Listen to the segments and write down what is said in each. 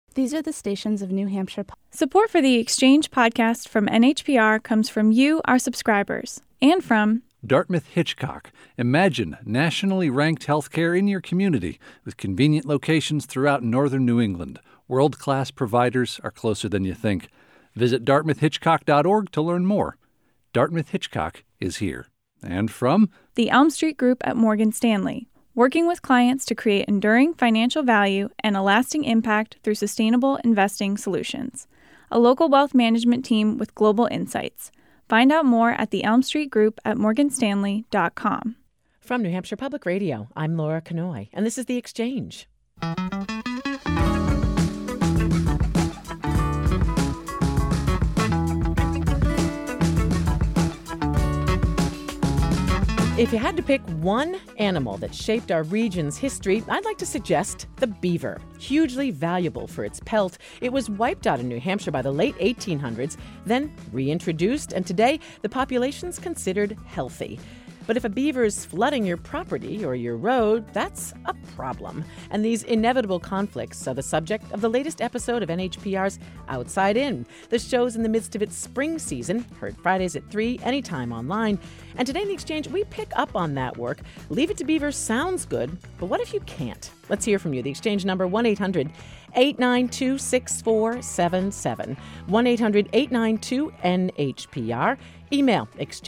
These are the stations of New Hampshire. Support for the Exchange podcast from NHPR comes from you, our subscribers, and from Dartmouth Hitchcock. Imagine nationally ranked healthcare in your community with convenient locations throughout northern New England. World-class providers are closer than you think. Visit dartmouthhitchcock.org to learn more. Dartmouth Hitchcock is here. And from the Elm Street Group at Morgan Stanley, working with clients to create enduring financial value and a lasting impact through sustainable investing solutions. A local wealth management team with global insights. Find out more at the Elm Street Group at morganstanley.com. From New Hampshire Public Radio, I'm Laura Kanoy, and this is The Exchange. If you had to pick one animal that shaped our region's history, I'd like to suggest the beaver. Hugely valuable for its pelt, it was wiped out in New Hampshire by the late 1800s, then reintroduced, and today the population's considered healthy. But if a beaver is flooding your property or your road, that's a problem. And these inevitable conflicts are the subject of the latest episode of NHPR's Outside In. The show's in the midst of its spring season, heard Fridays at 3, anytime online. And today in The Exchange, we pick up on that work. Leave It to Beaver sounds good, but what if you can't? Let's hear from you. The Exchange number 1-800-892-6477. 1-800-892-NHPR. Email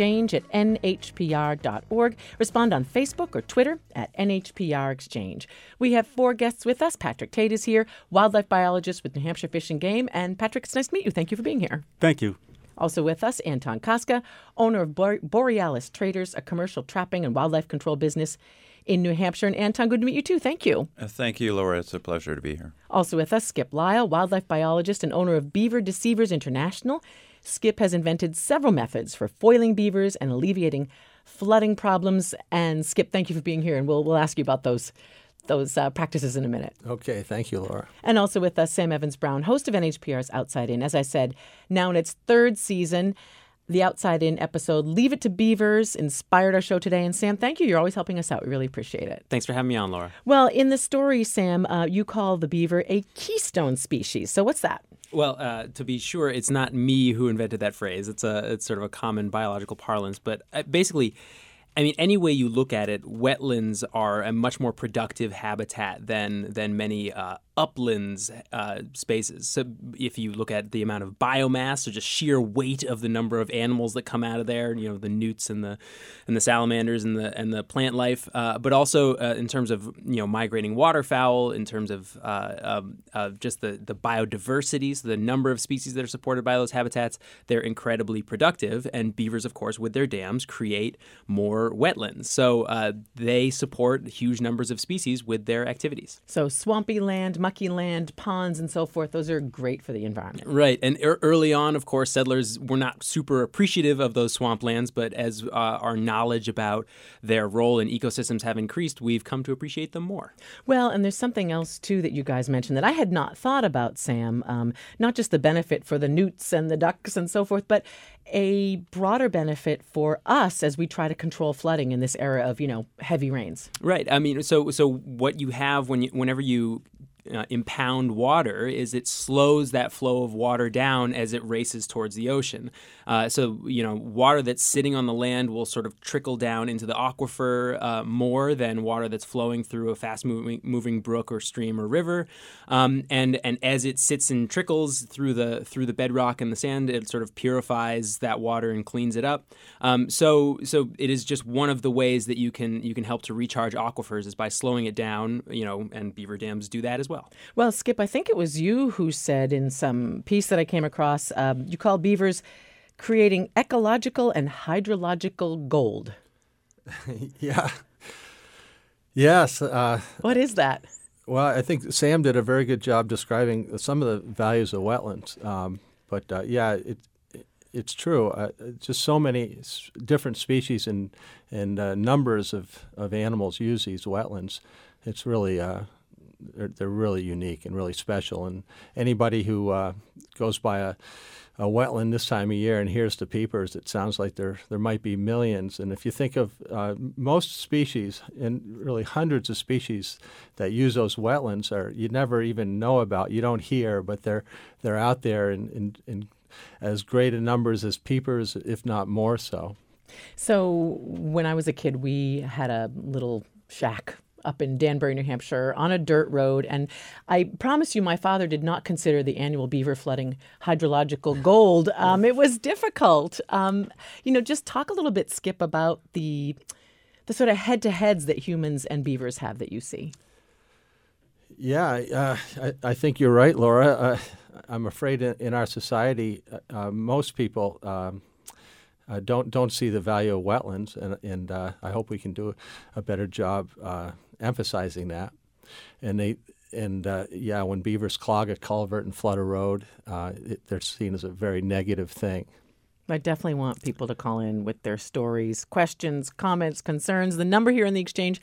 exchange@nhpr.org. Respond on Facebook or Twitter at NHPR Exchange. We have 4 guests with us. Patrick Tate is here, wildlife biologist with New Hampshire Fish and Game. And Patrick, it's nice to meet you. Thank you for being here. Thank you. Also with us, Anton Kaska, owner of Borealis Traders, a commercial trapping and wildlife control business in New Hampshire. And Anton, good to meet you too. Thank you. Thank you, Laura. It's a pleasure to be here. Also with us, Skip Lyle, wildlife biologist and owner of Beaver Deceivers International. Skip has invented several methods for foiling beavers and alleviating flooding problems. And Skip, thank you for being here, and we'll ask you about those practices in a minute. Okay, thank you, Laura. And also with us, Sam Evans-Brown, host of NHPR's Outside In. As I said, now in its 3rd season, the Outside In episode, Leave It to Beavers, inspired our show today. And Sam, thank you. You're always helping us out. We really appreciate it. Thanks for having me on, Laura. Well, in the story, Sam, you call the beaver a keystone species. So what's that? Well, to be sure, it's not me who invented that phrase. It's sort of a common biological parlance. But basically, I mean, any way you look at it, wetlands are a much more productive habitat than many uplands spaces. So if you look at the amount of biomass, so just sheer weight of the number of animals that come out of there, you know, the newts and the salamanders and the plant life, but also in terms of, you know, migrating waterfowl, in terms of just the biodiversity, so the number of species that are supported by those habitats, they're incredibly productive. And beavers, of course, with their dams, create more wetlands. So they support huge numbers of species with their activities. So swampy land, mucky land, ponds, and so forth, those are great for the environment. Right. And early on, of course, settlers were not super appreciative of those swamplands, but as our knowledge about their role in ecosystems have increased, we've come to appreciate them more. Well, and there's something else, too, that you guys mentioned that I had not thought about, Sam. Not just the benefit for the newts and the ducks and so forth, but a broader benefit for us as we try to control flooding in this era of, you know, heavy rains. Right. I mean, so what you have whenever you impound water is it slows that flow of water down as it races towards the ocean. So, you know, water that's sitting on the land will sort of trickle down into the aquifer more than water that's flowing through a fast-moving brook or stream or river. And as it sits and trickles through the bedrock and the sand, it sort of purifies that water and cleans it up. So it is just one of the ways that you can help to recharge aquifers is by slowing it down. You know, and beaver dams do that as well. Well, Skip, I think it was you who said in some piece that I came across, you call beavers creating ecological and hydrological gold. Yeah. Yes. What is that? Well, I think Sam did a very good job describing some of the values of wetlands. It's true. Just so many different species and numbers of animals use these wetlands. It's really they're really unique and really special. And anybody who goes by a wetland this time of year and hears the peepers, it sounds like there might be millions. And if you think of most species, and really hundreds of species that use those wetlands, you never even know about, you don't hear, but they're out there in as great a numbers as peepers, if not more so. So when I was a kid, we had a little shack up in Danbury, New Hampshire, on a dirt road. And I promise you, my father did not consider the annual beaver flooding hydrological gold. It was difficult. Just talk a little bit, Skip, about the sort of head-to-heads that humans and beavers have that you see. Yeah, I think you're right, Laura. I'm afraid in our society, most people don't see the value of wetlands, and I hope we can do a better job emphasizing that. And when beavers clog a culvert and flood a road, they're seen as a very negative thing. I definitely want people to call in with their stories, questions, comments, concerns. The number here in the Exchange,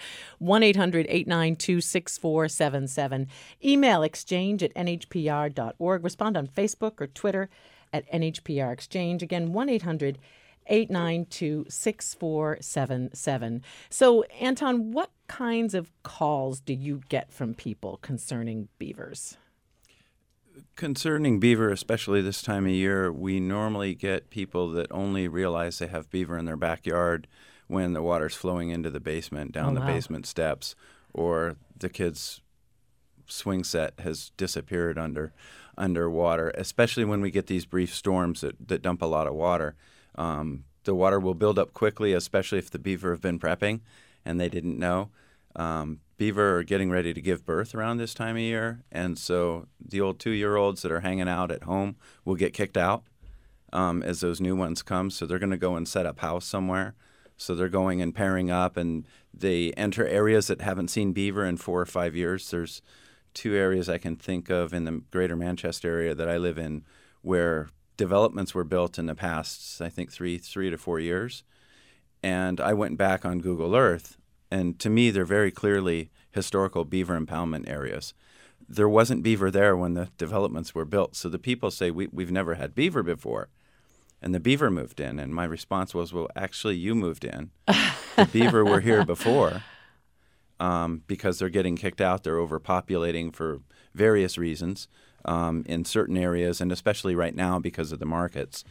1-800-892-6477. Email exchange@nhpr.org. Respond on Facebook or Twitter at NHPR Exchange. Again, 1-800-892-6477. So, Anton, what kinds of calls do you get from people concerning beavers? Concerning beaver, especially this time of year, we normally get people that only realize they have beaver in their backyard when the water's flowing into the basement, down the basement steps, or the kid's swing set has disappeared underwater, especially when we get these brief storms that dump a lot of water. The water will build up quickly, especially if the beaver have been prepping and they didn't know. Beaver are getting ready to give birth around this time of year, and so the old 2-year-olds that are hanging out at home will get kicked out as those new ones come. So they're going to go and set up house somewhere. So they're going and pairing up, and they enter areas that haven't seen beaver in 4 or 5 years. There's 2 areas I can think of in the greater Manchester area that I live in where developments were built in the past, I think, 3 to 4 years. And I went back on Google Earth, and to me, they're very clearly historical beaver impoundment areas. There wasn't beaver there when the developments were built. So the people say, we've never had beaver before. And the beaver moved in. And my response was, well, actually, you moved in. The beaver were here before because they're getting kicked out. They're overpopulating for various reasons in certain areas, and especially right now because of the markets.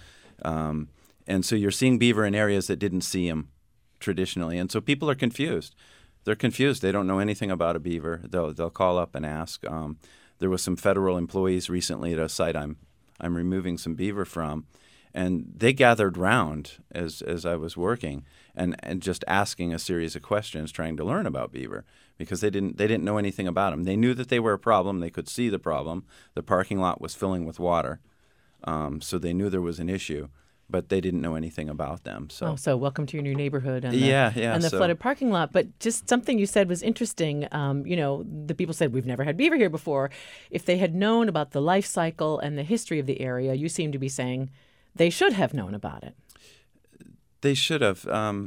And so you're seeing beaver in areas that didn't see them traditionally. And so people are confused. They're confused. They don't know anything about a beaver. They'll call up and ask. There was some federal employees recently at a site I'm removing some beaver from, and they gathered round as I was working and just asking a series of questions, trying to learn about beaver because they didn't know anything about them. They knew that they were a problem. They could see the problem. The parking lot was filling with water, so they knew there was an issue. But they didn't know anything about them. So welcome to your new neighborhood and the flooded parking lot. But just something you said was interesting. The people said, we've never had beaver here before. If they had known about the life cycle and the history of the area, you seem to be saying they should have known about it. They should have.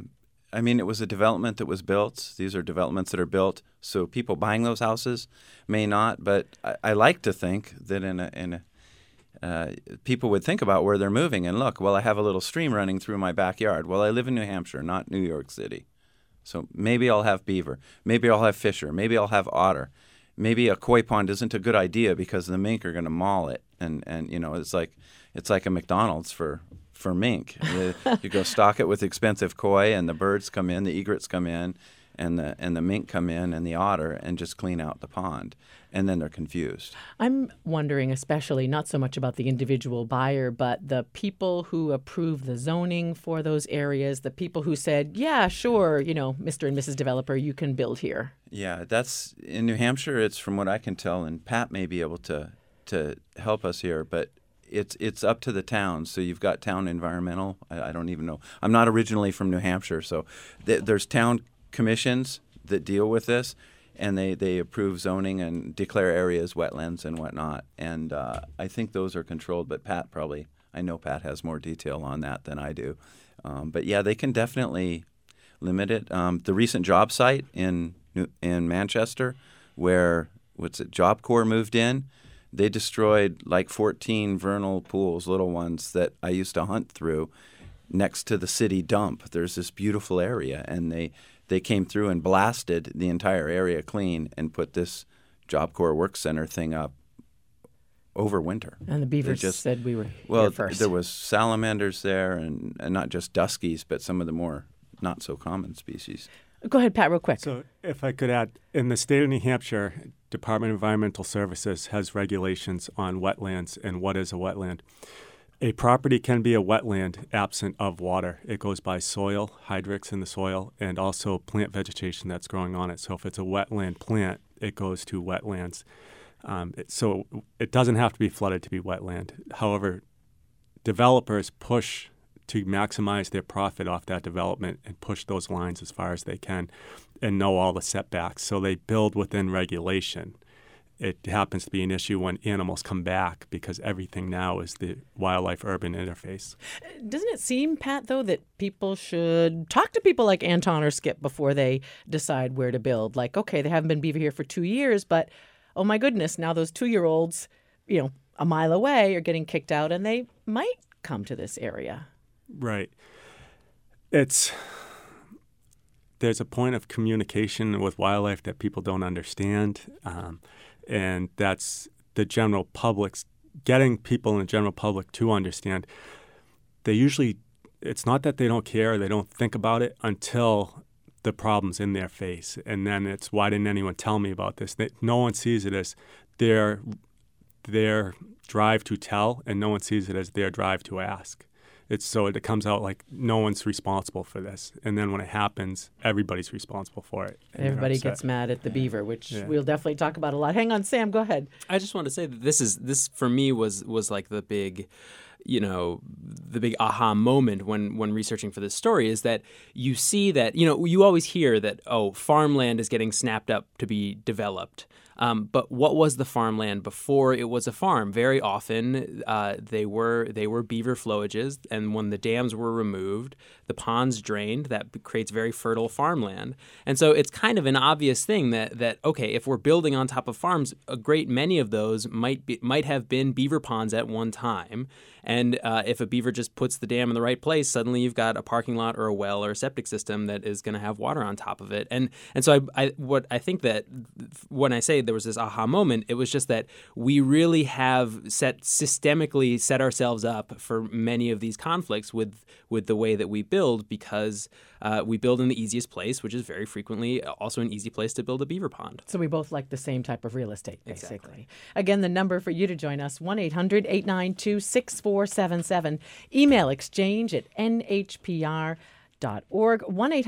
It was a development that was built. These are developments that are built, so people buying those houses may not. But I like to think that people would think about where they're moving and look, well, I have a little stream running through my backyard. Well, I live in New Hampshire, not New York City. So maybe I'll have beaver. Maybe I'll have fisher. Maybe I'll have otter. Maybe a koi pond isn't a good idea because the mink are going to maul it. And it's like a McDonald's for mink. You go stock it with expensive koi, and the birds come in, the egrets come in, and the mink come in, and the otter, and just clean out the pond. And then they're confused. I'm wondering especially not so much about the individual buyer, but the people who approve the zoning for those areas, the people who said, yeah, sure, Mr. and Mrs. Developer, you can build here. Yeah, that's in New Hampshire. It's from what I can tell, and Pat may be able to help us here, but it's up to the towns. So you've got town environmental. I don't even know. I'm not originally from New Hampshire, so there's town commissions that deal with this. And they approve zoning and declare areas wetlands and whatnot. And I think those are controlled. But I know Pat has more detail on that than I do. But yeah, they can definitely limit it. The recent job site in Manchester, where Job Corps moved in, they destroyed like 14 vernal pools, little ones that I used to hunt through next to the city dump. There's this beautiful area, and they came through and blasted the entire area clean and put this Job Corps Work Center thing up over winter. And the beavers said we were here first. There was salamanders there, and not just duskies, but some of the more not so common species. Go ahead, Pat, real quick. So if I could add, in the state of New Hampshire, Department of Environmental Services has regulations on wetlands and what is a wetland. A property can be a wetland absent of water. It goes by soil, hydrics in the soil, and also plant vegetation that's growing on it. So if it's a wetland plant, it goes to wetlands. So it doesn't have to be flooded to be wetland. However, developers push to maximize their profit off that development and push those lines as far as they can and know all the setbacks. So they build within regulation. It happens to be an issue when animals come back because everything now is the wildlife-urban interface. Doesn't it seem, Pat, though, that people should talk to people like Anton or Skip before they decide where to build? Like, okay, they haven't been beaver here for 2 years, but oh my goodness, now those 2-year-olds, a mile away are getting kicked out and they might come to this area. Right. There's a point of communication with wildlife that people don't understand, and that's the general public's getting people in the general public to understand. It's not that they don't care, they don't think about it until the problem's in their face, and then it's, why didn't anyone tell me about this? No one sees it as their drive to tell, and no one sees it as their drive to ask. So it comes out like no one's responsible for this. And then when it happens, everybody's responsible for it. Everybody gets mad at the beaver, which we'll definitely talk about a lot. Hang on, Sam, go ahead. I just want to say that this for me was like the big aha moment when researching for this story is that you see that, you always hear that, farmland is getting snapped up to be developed. But what was the farmland before it was a farm? Very often they were beaver flowages, and when the dams were removed, the ponds drained. That creates very fertile farmland. And so it's kind of an obvious thing that okay, if we're building on top of farms, a great many of those might have been beaver ponds at one time. And if a beaver just puts the dam in the right place, suddenly you've got a parking lot or a well or a septic system that is going to have water on top of it. And so I think that when I say there was this aha moment, it was just that we really have systemically set ourselves up for many of these conflicts with the way that we build, because we build in the easiest place, which is very frequently also an easy place to build a beaver pond. So we both like the same type of real estate, basically. Exactly. Again, the number for you to join us, 1-800-892-6477. Email exchange@nhpr.org,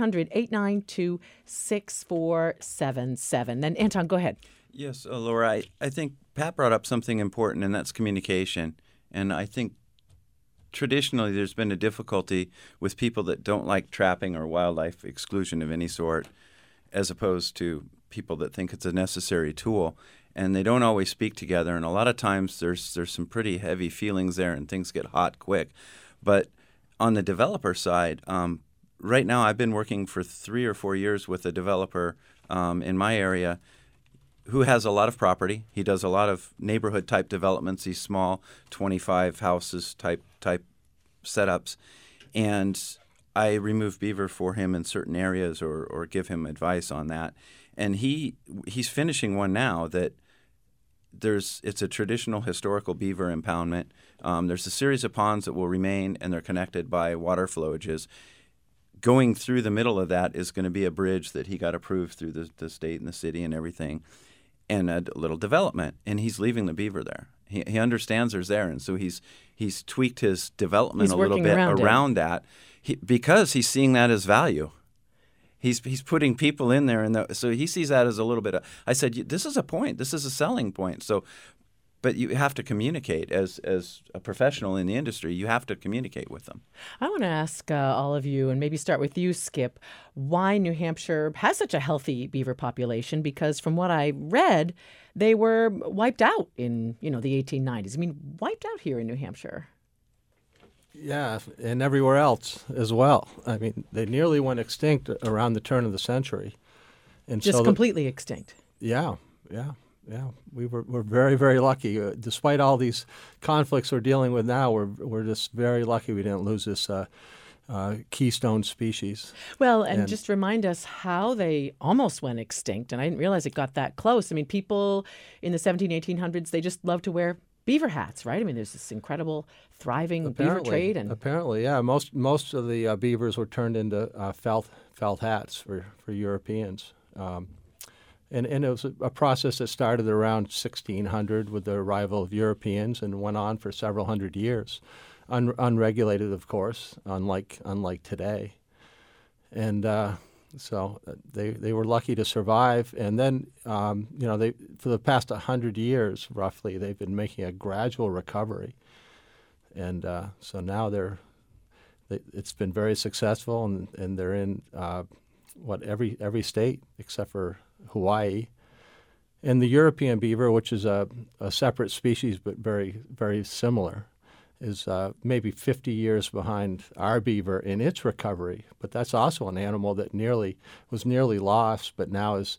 1-800-892-6477. Then, Anton, go ahead. Yes, Laura, I think Pat brought up something important, and that's communication. And I think traditionally there's been a difficulty with people that don't like trapping or wildlife exclusion of any sort, as opposed to people that think it's a necessary tool. And they don't always speak together. And a lot of times there's some pretty heavy feelings there, and things get hot quick. But on the developer side, right now I've been working for 3 or 4 years with a developer in my area who has a lot of property. He does a lot of neighborhood-type developments, these small 25 houses type setups. And I remove beaver for him in certain areas or give him advice on that. And he's finishing one now that it's a traditional historical beaver impoundment. There's a series of ponds that will remain, and they're connected by water flowages. Going through the middle of that is going to be a bridge that he got approved through the state and the city and everything, and a little development. And he's leaving the beaver there. He understands there's there, and so he's tweaked his development a little bit around that because he's seeing that as value. He's putting people in there, and so he sees that as a little bit. I said, this is a point. This is a selling point. So, but you have to communicate as a professional in the industry. You have to communicate with them. I want to ask all of you, and maybe start with you, Skip, why New Hampshire has such a healthy beaver population? Because from what I read, they were wiped out in the 1890s. I mean, wiped out here in New Hampshire. Yeah, and everywhere else as well. I mean, they nearly went extinct around the turn of the century. And just completely extinct. Yeah. Yeah, we're very, very lucky. Despite all these conflicts we're dealing with now, we're just very lucky we didn't lose this keystone species. Well, and just remind us how they almost went extinct, and I didn't realize it got that close. I mean, people in the 1800s, they just loved to wear beaver hats, right? I mean, there's this incredible, thriving beaver trade. And apparently, yeah, most of the beavers were turned into felt hats for Europeans. And it was a process that started around 1600 with the arrival of Europeans and went on for several hundred years, unregulated, of course, unlike today. And so they were lucky to survive. And then, they for the past 100 years, roughly, they've been making a gradual recovery. And so now it's been very successful, and they're in every state except for Hawaii. And the European beaver, which is a separate species but very, very similar, is maybe 50 years behind our beaver in its recovery. But that's also an animal that was nearly lost, but now is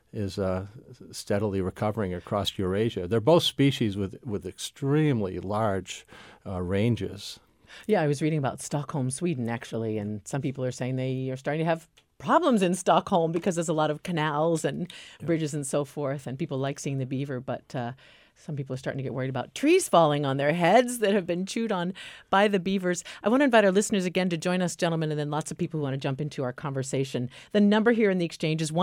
steadily recovering across Eurasia. They're both species with extremely large ranges. Yeah, I was reading about Stockholm, Sweden, actually, and some people are saying they are starting to have problems in Stockholm because there's a lot of canals and bridges and so forth, and people like seeing the beaver, but some people are starting to get worried about trees falling on their heads that have been chewed on by the beavers. I want to invite our listeners again to join us, gentlemen, and then lots of people who want to jump into our conversation. The number here in the Exchange is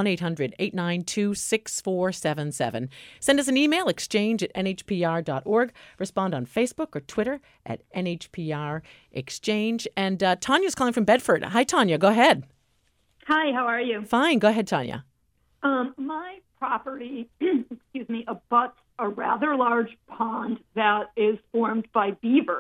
1-800-892-6477. Send us an email, exchange@nhpr.org. Respond on Facebook or Twitter @NHPR Exchange. And Tanya's calling from Bedford. Hi, Tanya. Go ahead. Hi, how are you? Fine. Go ahead, Tanya. My property, abuts a rather large pond that is formed by beavers.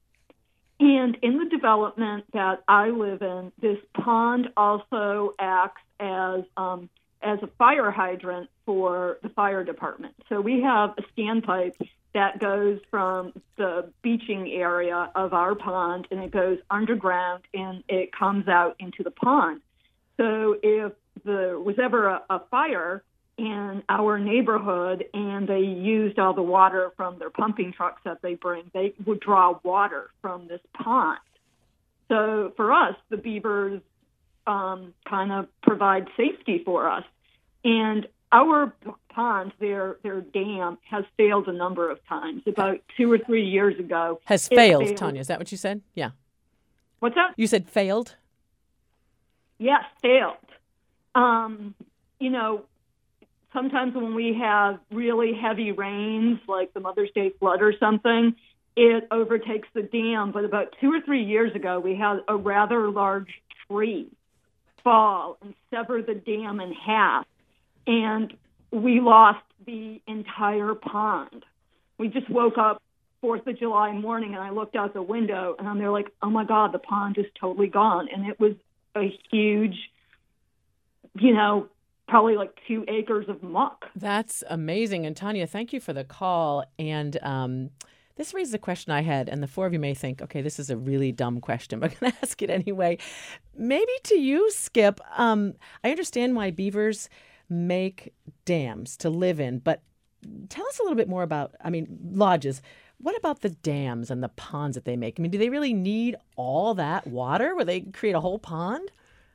And in the development that I live in, this pond also acts as a fire hydrant for the fire department. So we have a standpipe that goes from the beaching area of our pond, and it goes underground, and it comes out into the pond. So if there was ever a fire in our neighborhood and they used all the water from their pumping trucks that they bring, they would draw water from this pond. So for us, the beavers kind of provide safety for us. And our pond, their dam, has failed a number of times. About 2 or 3 years ago. Has failed, Tanya. Is that what you said? Yeah. What's that? You said failed? Yes, failed. Sometimes when we have really heavy rains, like the Mother's Day flood or something, it overtakes the dam. But about 2 or 3 years ago, we had a rather large tree fall and sever the dam in half, and we lost the entire pond. We just woke up 4th of July morning, and I looked out the window, and I'm there like, oh, my God, the pond is totally gone. And it was a huge, probably like 2 acres of muck. That's amazing. And Tanya, thank you for the call. And this raises a question I had, and the four of you may think, okay, this is a really dumb question, but I'm going to ask it anyway. Maybe to you, Skip, I understand why beavers make dams to live in, but tell us a little bit more about, lodges. What about the dams and the ponds that they make? Do they really need all that water where they create a whole pond?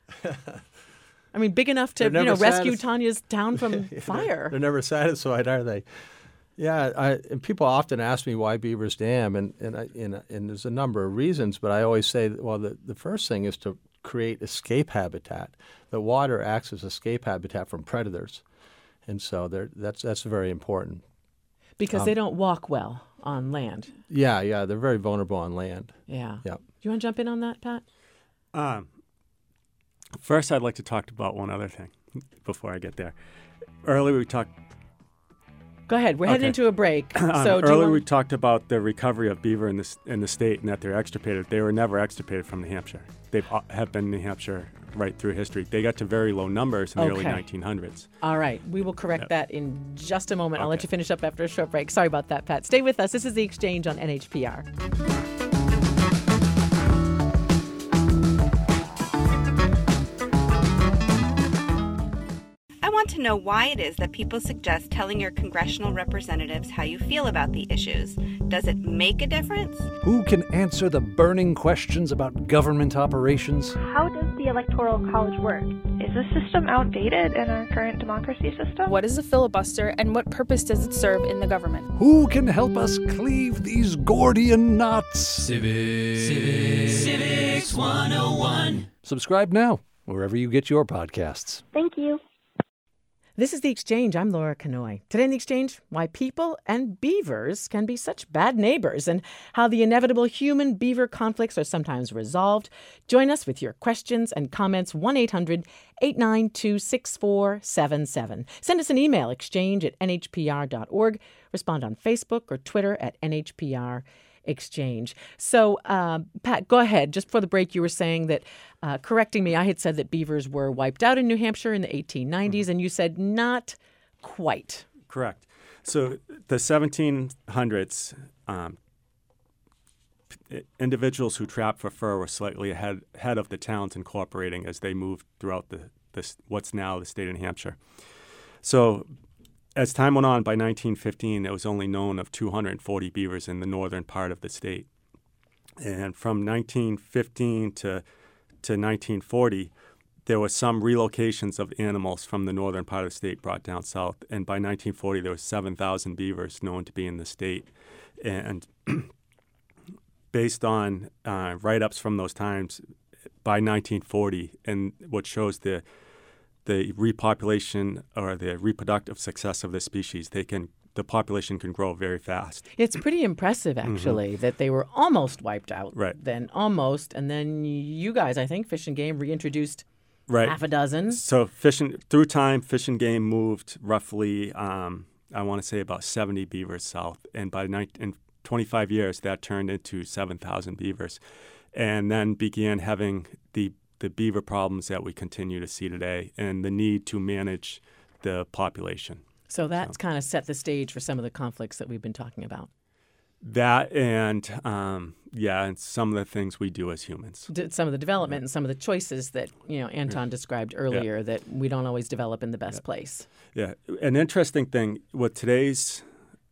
Big enough to rescue Tanya's town from fire. They're never satisfied, are they? Yeah, and people often ask me why beavers dam, and there's a number of reasons, but I always say, well, the first thing is to create escape habitat. The water acts as escape habitat from predators, and so that's very important. Because they don't walk well on land. Yeah, they're very vulnerable on land. Yeah. Yeah. Do you want to jump in on that, Pat? First, I'd like to talk about one other thing before I get there. Earlier, we talked. Go ahead. We're heading into a break. We talked about the recovery of beaver in the state and that they're extirpated. They were never extirpated from New Hampshire. They have been in New Hampshire right through history. They got to very low numbers in the early 1900s. All right. We will correct that in just a moment. Okay. I'll let you finish up after a short break. Sorry about that, Pat. Stay with us. This is The Exchange on NHPR. want to know why it is that people suggest telling your congressional representatives how you feel about the issues. Does it make a difference? Who can answer the burning questions about government operations? How does the Electoral College work? Is the system outdated in our current democracy system? What is a filibuster and what purpose does it serve in the government? Who can help us cleave these Gordian knots? Civics 101. Subscribe now, wherever you get your podcasts. Thank you. This is The Exchange. I'm Laura Kanoy. Today in The Exchange, why people and beavers can be such bad neighbors and how the inevitable human-beaver conflicts are sometimes resolved. Join us with your questions and comments, 1-800-892-6477. Send us an email, exchange@nhpr.org. Respond on Facebook or Twitter @NHPR Exchange. So, Pat, go ahead. Just before the break, you were saying that, correcting me, I had said that beavers were wiped out in New Hampshire in the 1890s, and you said not quite. Correct. So the 1700s, individuals who trapped for fur were slightly ahead of the towns incorporating as they moved throughout what's now the state of New Hampshire. So as time went on, by 1915, it was only known of 240 beavers in the northern part of the state. And from 1915 to 1940, there were some relocations of animals from the northern part of the state brought down south. And by 1940, there were 7,000 beavers known to be in the state. And based on write-ups from those times, by 1940, and what shows the repopulation or the reproductive success of the species, the population can grow very fast. It's pretty impressive, actually, that they were almost wiped out. Right. Then almost, and then you guys, I think, Fish and Game reintroduced half a dozen. So through time, Fish and Game moved roughly, I want to say about 70 beavers south, and in 25 years, that turned into 7,000 beavers, and then began having the beaver problems that we continue to see today and the need to manage the population. So that's kind of set the stage for some of the conflicts that we've been talking about. That and, and some of the things we do as humans. Some of the development and some of the choices that, Anton described earlier that we don't always develop in the best place. Yeah. An interesting thing with today's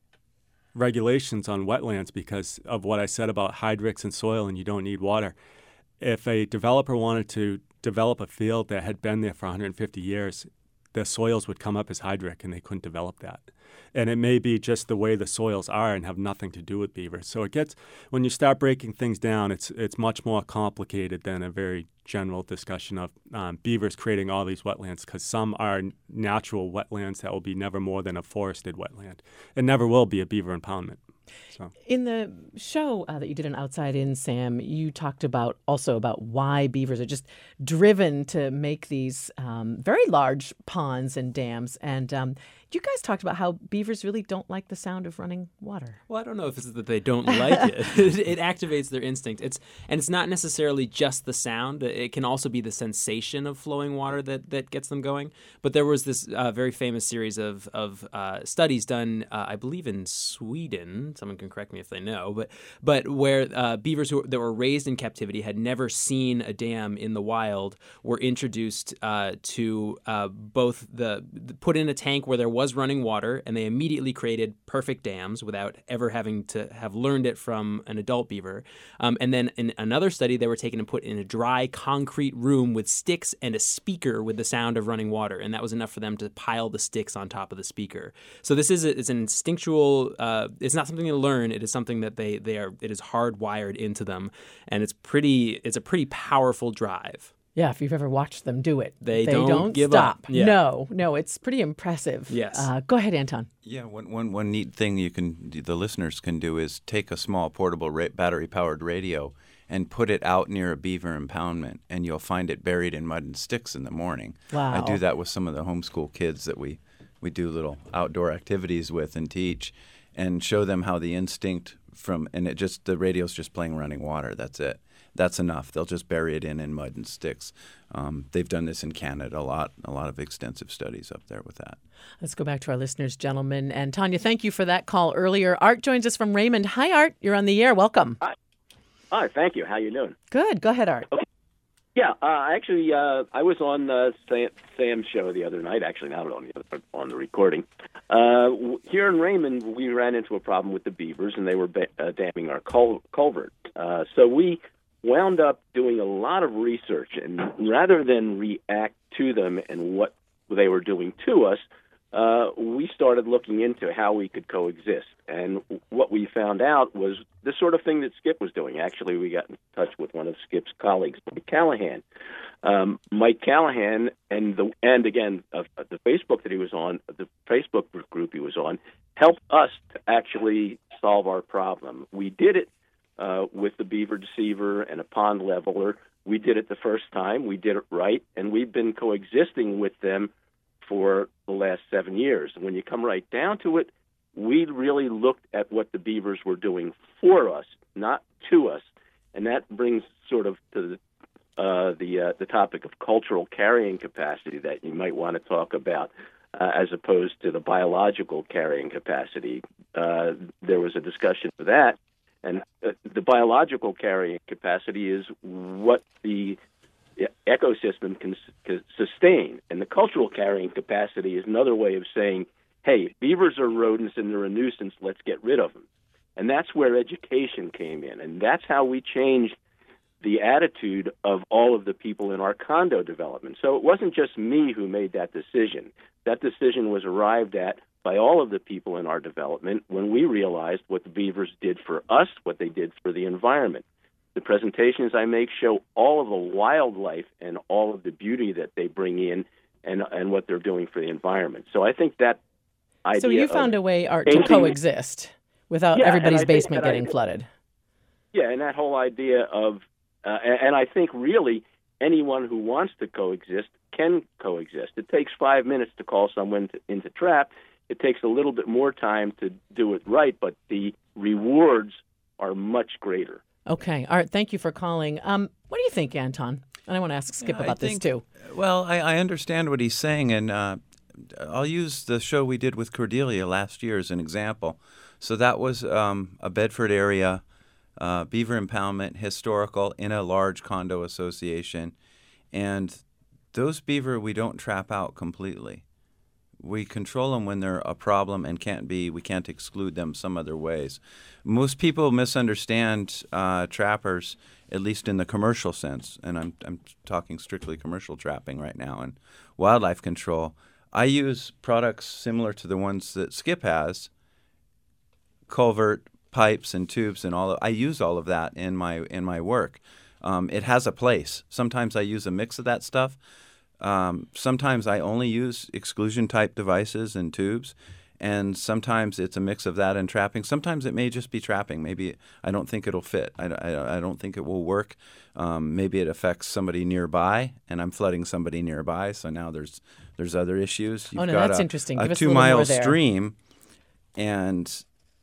regulations on wetlands, because of what I said about hydrics and soil and you don't need water, if a developer wanted to develop a field that had been there for 150 years, the soils would come up as hydric and they couldn't develop that. And it may be just the way the soils are and have nothing to do with beavers. So when you start breaking things down, it's much more complicated than a very general discussion of beavers creating all these wetlands, because some are natural wetlands that will be never more than a forested wetland. It never will be a beaver impoundment. So. In the show that you did on Outside In, Sam, you talked also about why beavers are just driven to make these very large ponds and dams. And you guys talked about how beavers really don't like the sound of running water. Well, I don't know if it's that they don't like it. It activates their instinct. It's not necessarily just the sound. It can also be the sensation of flowing water that gets them going. But there was this very famous series of studies done, I believe, in Sweden. Someone can correct me if they know, but where beavers that were raised in captivity had never seen a dam in the wild were introduced to both put in a tank where there was running water, and they immediately created perfect dams without ever having to have learned it from an adult beaver. And then in another study, they were taken and put in a dry concrete room with sticks and a speaker with the sound of running water, and that was enough for them to pile the sticks on top of the speaker. So it's an instinctual. It's not something to learn. It is something that it is hardwired into them, and it's a pretty powerful drive. Yeah, if you've ever watched them do it, they don't give stop. up. Yeah. No, it's pretty impressive. Yes. Go ahead, Anton. Yeah, one neat thing the listeners can do is take a small portable battery-powered radio and put it out near a beaver impoundment, and you'll find it buried in mud and sticks in the morning. Wow. I do that with some of the homeschool kids that we do little outdoor activities with and teach, and show them how the instinct the radio's just playing running water. That's it. That's enough. They'll just bury it in mud and sticks. They've done this in Canada a lot of extensive studies up there with that. Let's go back to our listeners, gentlemen. And Tanya, thank you for that call earlier. Art joins us from Raymond. Hi, Art. You're on the air. Welcome. Hi, thank you. How you doing? Good. Go ahead, Art. Okay. Yeah, actually, I was on Sam's show the other night. Actually, not on the recording. Here in Raymond, we ran into a problem with the beavers, and they were damming our culvert. So we wound up doing a lot of research, and rather than react to them and what they were doing to us, we started looking into how we could coexist. And what we found out was the sort of thing that Skip was doing. Actually, we got in touch with one of Skip's colleagues, Mike Callahan. Mike Callahan and the Facebook that he was on, the Facebook group he was on, helped us to actually solve our problem. We did it with the beaver deceiver and a pond leveler. We did it the first time. We did it right, and we've been coexisting with them for the last 7 years. And when you come right down to it, we really looked at what the beavers were doing for us, not to us. And that brings sort of to the topic of cultural carrying capacity that you might want to talk about, as opposed to the biological carrying capacity. There was a discussion of that. And the biological carrying capacity is what the ecosystem can sustain. And the cultural carrying capacity is another way of saying, hey, beavers are rodents and they're a nuisance, let's get rid of them. And that's where education came in. And that's how we changed the attitude of all of the people in our condo development. So it wasn't just me who made that decision. That decision was arrived at by all of the people in our development when we realized what the beavers did for us, what they did for the environment. The presentations I make show all of the wildlife and all of the beauty that they bring in and what they're doing for the environment. So I think that idea. So you found a way, Art, to coexist without everybody's basement getting flooded. Yeah, and that whole idea of, and I think really anyone who wants to coexist can coexist. It takes 5 minutes to call someone into trap. It takes a little bit more time to do it right, but the rewards are much greaher. Okay. Art, thank you for calling. What do you think, Anton? And I want to ask Skip about this, too. Well, I understand what he's saying, and I'll use the show we did with Cordelia last year as an example. So that was a Bedford area beaver impoundment, historical, in a large condo association. And those beaver we don't trap out completely. We control them when they're a problem and we can't exclude them some other ways. Most people misunderstand trappers, at least in the commercial sense, and I'm talking strictly commercial trapping right now and wildlife control. I use products similar to the ones that Skip has, culvert, pipes, and tubes, and I use all of that in my work. It has a place. Sometimes I use a mix of that stuff. Sometimes I only use exclusion-type devices and tubes, and sometimes it's a mix of that and trapping. Sometimes it may just be trapping. Maybe I don't think it'll fit. I don't think it will work. Maybe it affects somebody nearby, and I'm flooding somebody nearby, so now there's other issues. You've got that's interesting. Give a us a little more 2-mile there. stream, and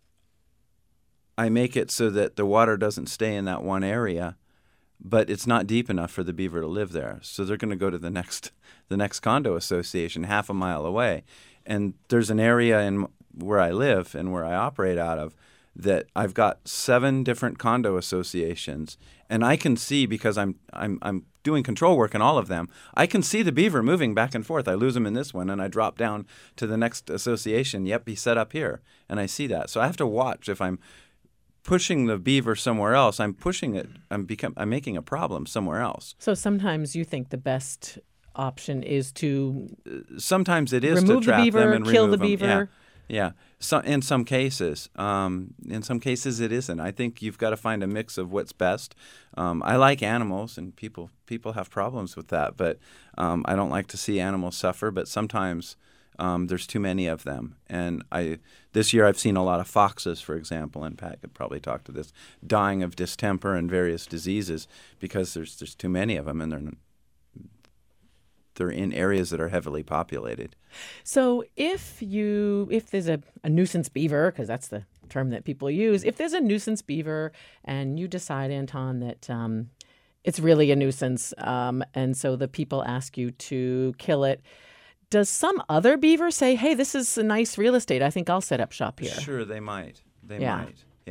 I make it so that the water doesn't stay in that one area, but it's not deep enough for the beaver to live there. So they're going to go to the next condo association half a mile away. And there's an area where I live and where I operate out of that I've got 7 different condo associations, and I can see, because I'm doing control work in all of them, I can see the beaver moving back and forth. I lose him in this one, and I drop down to the next association. Yep, he's set up here, and I see that. So I have to watch if I'm pushing the beaver somewhere else. I'm pushing it. I'm making a problem somewhere else. So sometimes you think the best option is to sometimes it is remove to trap the beaver, them and kill remove the beaver. Them. Yeah. So in some cases it isn't. I think you've got to find a mix of what's best. I like animals, and people have problems with that, but I don't like to see animals suffer. But sometimes there's too many of them. And this year I've seen a lot of foxes, for example, and Pat could probably talk to this, dying of distemper and various diseases because there's too many of them, and they're in areas that are heavily populated. So if there's a nuisance beaver, because that's the term that people use, if there's a nuisance beaver and you decide, Anton, that it's really a nuisance, and so the people ask you to kill it, does some other beaver say, hey, this is a nice real estate, I think I'll set up shop here? Sure, they might. They might, yeah.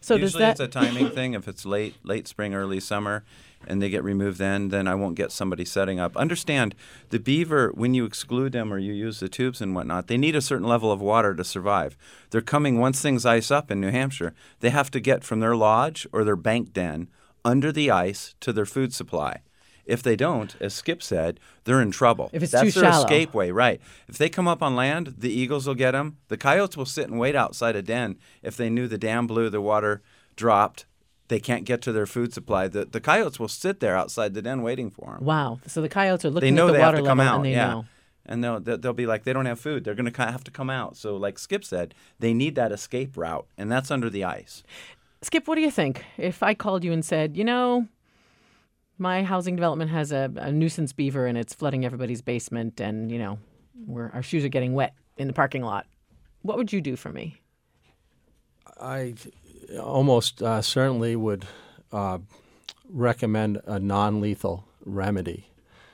So usually does that... it's a timing thing. If it's late spring, early summer, and they get removed then I won't get somebody setting up. Understand, the beaver, when you exclude them or you use the tubes and whatnot, they need a certain level of water to survive. They're coming, once things ice up in New Hampshire, they have to get from their lodge or their bank den under the ice to their food supply. If they don't, as Skip said, they're in trouble. If it's That's too their shallow. escape way, right. If they come up on land, the eagles will get them. The coyotes will sit and wait outside a den if they knew the dam blew, the water dropped, they can't get to their food supply. The coyotes will sit there outside the den waiting for them. Wow. So the coyotes are They looking know at the they have water to come level out, and they yeah. know. And they'll be like, they don't have food. They're going to have to come out. So like Skip said, they need that escape route, and that's under the ice. Skip, what do you think? If I called you and said, my housing development has a nuisance beaver and it's flooding everybody's basement and, our shoes are getting wet in the parking lot, what would you do for me? I almost certainly would recommend a non-lethal remedy.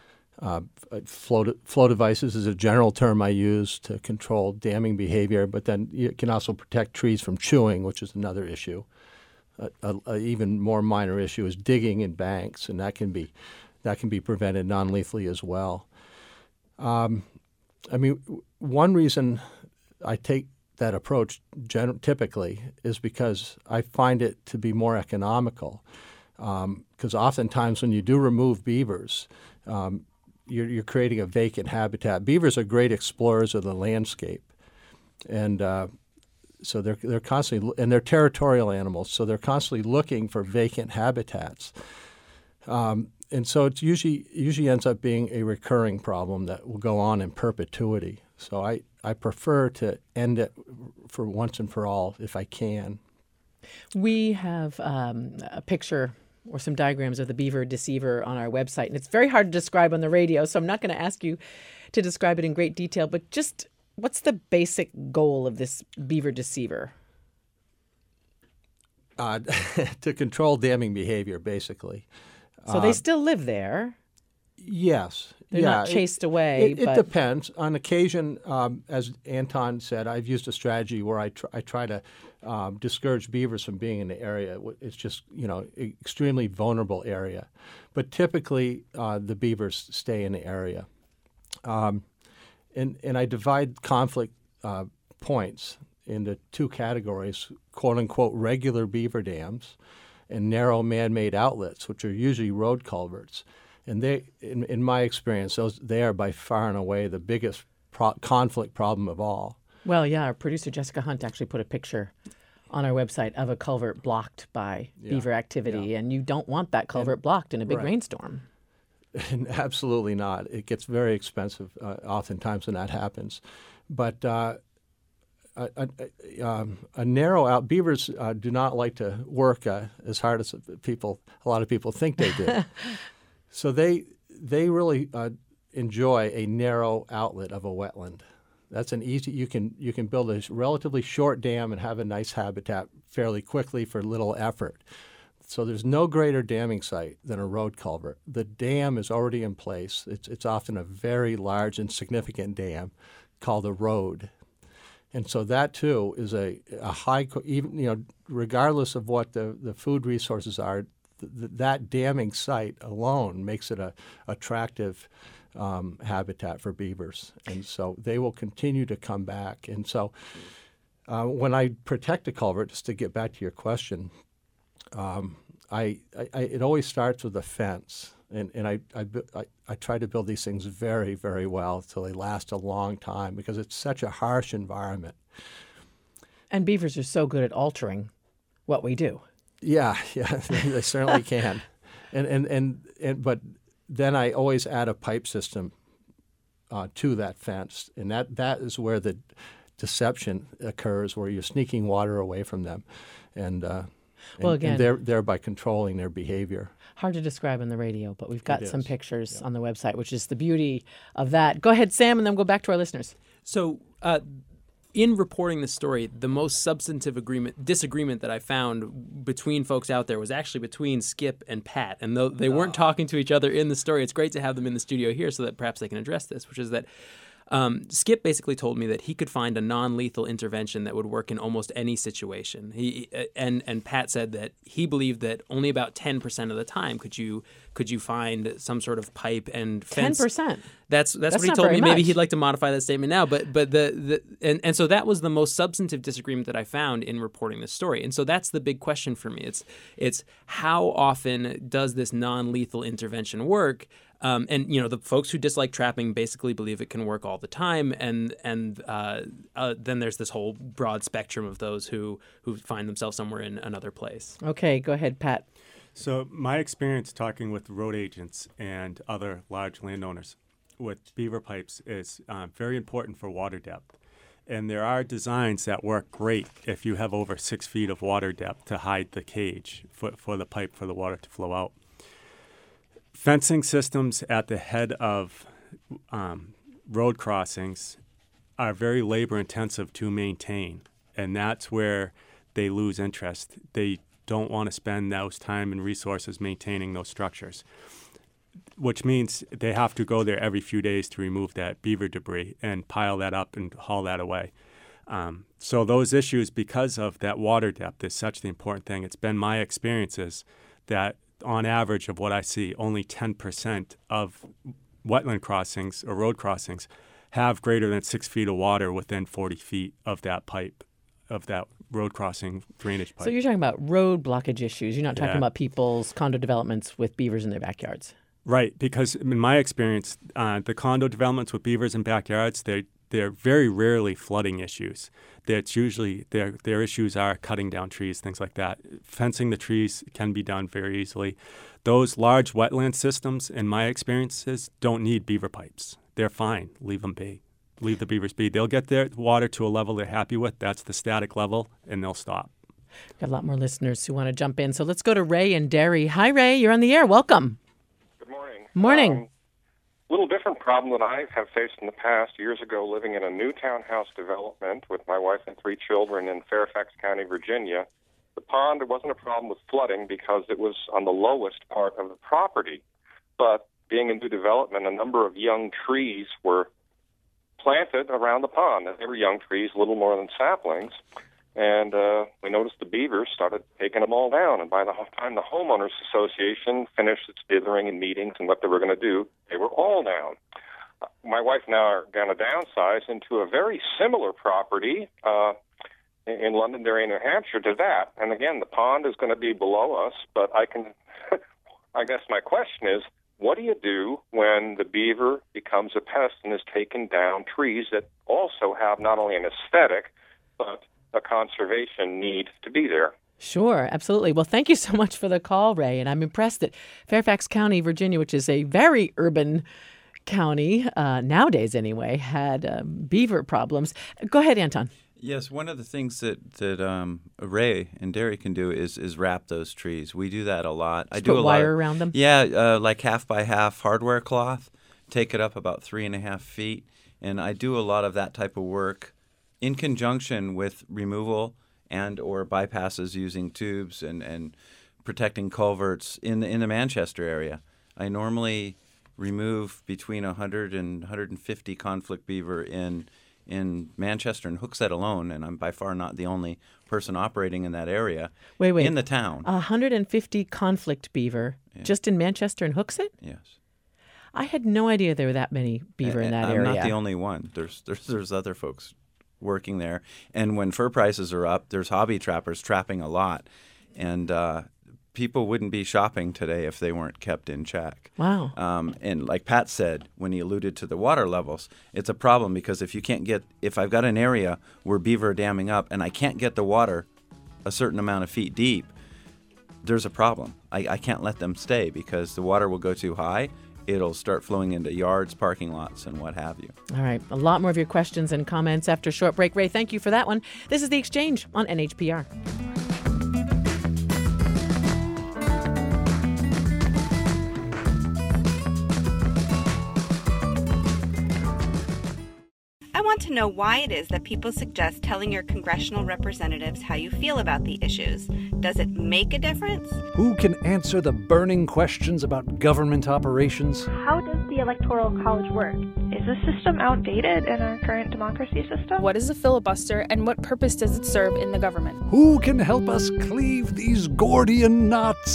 Flow devices is a general term I use to control damming behavior, but then you can also protect trees from chewing, which is another issue. A even more minor issue is digging in banks, and that can be prevented non-lethally as well. One reason I take that approach typically is because I find it to be more economical. Because oftentimes when you do remove beavers, you're creating a vacant habitat. Beavers are great explorers of the landscape, and so they're constantly, and they're territorial animals, so they're constantly looking for vacant habitats. And so it usually ends up being a recurring problem that will go on in perpetuity. So I prefer to end it for once and for all if I can. We have a picture or some diagrams of the beaver deceiver on our website, and it's very hard to describe on the radio, so I'm not going to ask you to describe it in great detail, but just what's the basic goal of this beaver deceiver? To control damming behavior, basically. So they still live there. Yes. They're not chased away. It depends. On occasion, as Anton said, I've used a strategy where I try to discourage beavers from being in the area. It's just, extremely vulnerable area. But typically, the beavers stay in the area. And I divide conflict points into two categories, quote-unquote regular beaver dams and narrow man-made outlets, which are usually road culverts. And they, in my experience, they are by far and away the biggest conflict problem of all. Well, yeah, our producer Jessica Hunt actually put a picture on our website of a culvert blocked by beaver activity, and you don't want that culvert blocked in a big rainstorm. Absolutely not. It gets very expensive oftentimes when that happens. But a narrow out, beavers do not like to work as hard as a lot of people think they do. So they really enjoy a narrow outlet of a wetland. That's an easy. You can build a relatively short dam and have a nice habitat fairly quickly for little effort. So there's no greater damming site than a road culvert. The dam is already in place. It's often a very large and significant dam called a road, and so that too is a high. Even regardless of what the food resources are, that damming site alone makes it a attractive habitat for beavers, and so they will continue to come back. And so when I protect a culvert, just to get back to your question, it always starts with a fence, and I try to build these things very, very well so they last a long time because it's such a harsh environment. And beavers are so good at altering what we do. Yeah, they certainly can, but then I always add a pipe system to that fence, and that is where the deception occurs, where you're sneaking water away from them, and thereby controlling their behavior. Hard to describe on the radio, but we've got some pictures on the website, which is the beauty of that. Go ahead, Sam, and then we'll go back to our listeners. So in reporting this story, the most substantive disagreement that I found between folks out there was actually between Skip and Pat. And though they weren't talking to each other in the story, it's great to have them in the studio here so that perhaps they can address this, which is that Skip basically told me that he could find a non-lethal intervention that would work in almost any situation. And Pat said that he believed that only about 10% of the time could you find some sort of pipe and fence. 10%. That's what he not told me. very Maybe much. he'd like to modify that statement now, but so that was the most substantive disagreement that I found in reporting this story. And so that's the big question for me. It's how often does this non-lethal intervention work? And the folks who dislike trapping basically believe it can work all the time, and then there's this whole broad spectrum of those who find themselves somewhere in another place. Okay, go ahead, Pat. So my experience talking with road agents and other large landowners with beaver pipes is very important for water depth. And there are designs that work great if you have over 6 feet of water depth to hide the cage for the pipe for the water to flow out. Fencing systems at the head of road crossings are very labor intensive to maintain, and that's where they lose interest. They don't want to spend those time and resources maintaining those structures, which means they have to go there every few days to remove that beaver debris and pile that up and haul that away. So those issues, because of that water depth, is such the important thing. It's been my experiences that on average of what I see, only 10% of wetland crossings or road crossings have greater than 6 feet of water within 40 feet of that pipe, of that road crossing drainage pipe. So you're talking about road blockage issues. You're not talking about people's condo developments with beavers in their backyards. Right, because in my experience, the condo developments with beavers in backyards, they're very rarely flooding issues. It's usually their issues are cutting down trees, things like that. Fencing the trees can be done very easily. Those large wetland systems, in my experiences, don't need beaver pipes. They're fine. Leave them be. Leave the beavers be. They'll get their water to a level they're happy with. That's the static level, and they'll stop. Got a lot more listeners who want to jump in. So let's go to Ray in Derry. Hi, Ray. You're on the air. Welcome. Good morning. Morning. Little different problem that I have faced in the past. Years ago, living in a new townhouse development with my wife and 3 children in Fairfax County, Virginia. The pond, there wasn't a problem with flooding because it was on the lowest part of the property. But being a new development, a number of young trees were planted around the pond. They were young trees, little more than saplings. And we noticed the beavers started taking them all down. And by the time the Homeowners Association finished its dithering and meetings and what they were going to do, they were all down. My wife and I are going to downsize into a very similar property in Londonderry, New Hampshire, to that. And again, the pond is going to be below us, but I guess my question is, what do you do when the beaver becomes a pest and is taking down trees that also have not only an aesthetic, but a conservation need to be there? Sure, absolutely. Well, thank you so much for the call, Ray. And I'm impressed that Fairfax County, Virginia, which is a very urban county, nowadays anyway, had beaver problems. Go ahead, Anton. Yes, one of the things that Ray and Derry can do is wrap those trees. We do that a lot. Just put wire around them? Yeah, like half by half hardware cloth. Take it up about 3.5 feet. And I do a lot of that type of work in conjunction with removal and or bypasses using tubes and protecting culverts in the Manchester area. I normally remove between 100 and 150 conflict beaver in Manchester and Hooksett alone, and I'm by far not the only person operating in that area. Wait. In the town. 150 conflict beaver just in Manchester and Hooksett? Yes. I had no idea there were that many beaver in that area. I'm not the only one. There's other folks working there. And when fur prices are up, there's hobby trappers trapping a lot. And people wouldn't be shopping today if they weren't kept in check. Wow. And like Pat said, when he alluded to the water levels, it's a problem because if I've got an area where beaver are damming up and I can't get the water a certain amount of feet deep, there's a problem. I can't let them stay because the water will go too high. It'll start flowing into yards, parking lots, and what have you. All right. A lot more of your questions and comments after a short break. Ray, thank you for that one. This is The Exchange on NHPR. I want to know why it is that people suggest telling your congressional representatives how you feel about the issues. Does it make a difference? Who can answer the burning questions about government operations? How does the Electoral College work? Is Is this system outdated in our current democracy system? What is a filibuster and what purpose does it serve in the government? Who can help us cleave these Gordian knots?